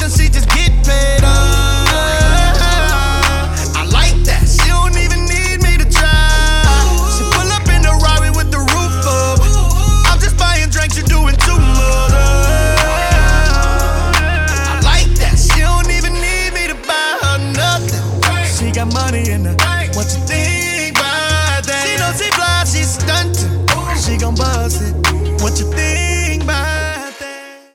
nothing, she just get paid up. I like that, she don't even need me to try. She pull up in the Rari with the roof up. I'm just buying drinks, you're doing too much. I like that, she don't even need me to buy her nothing. She got money in her, what you think about that? She knows she fly, she's stunting. She gon' bust it, what you think?